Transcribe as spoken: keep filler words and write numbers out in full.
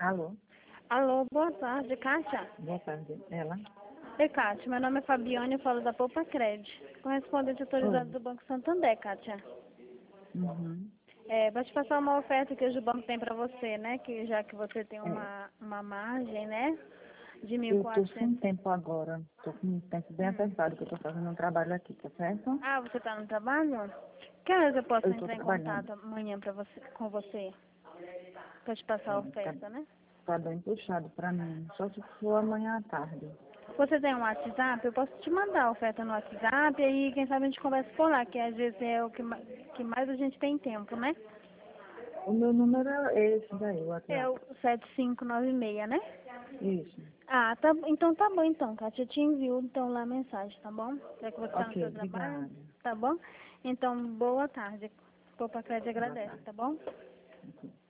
Alô? Alô, boa tarde, Kátia. Boa tarde. Ela? Oi, Kátia, meu nome é Fabiane, eu falo da Poupa Cred, correspondente autorizado Oi. do Banco Santander, Kátia. Uhum. É, vou te passar uma oferta que hoje o banco tem para você, né? Que já que você tem É, uma, uma margem, né? De mil e eu tô sem quatrocentos. tempo agora. Tô com um tempo bem Hum. apertado, que eu tô fazendo um trabalho aqui, tá certo? Ah, você está no trabalho? Que horas eu posso Eu tô entrar em trabalhando. contato amanhã pra você, com você? Para te passar a É, tá, oferta, né? tá bem puxado pra mim. Só se for amanhã à tarde. Você tem um WhatsApp? Eu posso te mandar a oferta no WhatsApp e aí quem sabe a gente conversa por lá, que às vezes é o que, ma- que mais a gente tem tempo, né? O meu número é esse daí, o É WhatsApp. o sete cinco nove seis, né? Isso. Ah, tá, então tá bom então, Kátia. Eu te envio então lá a mensagem, tá bom? Já que você tá no Ok, seu trabalho, obrigada. tá bom? Então, boa tarde. Poupa Crédito Boa agradece, tarde. tá bom? Ok.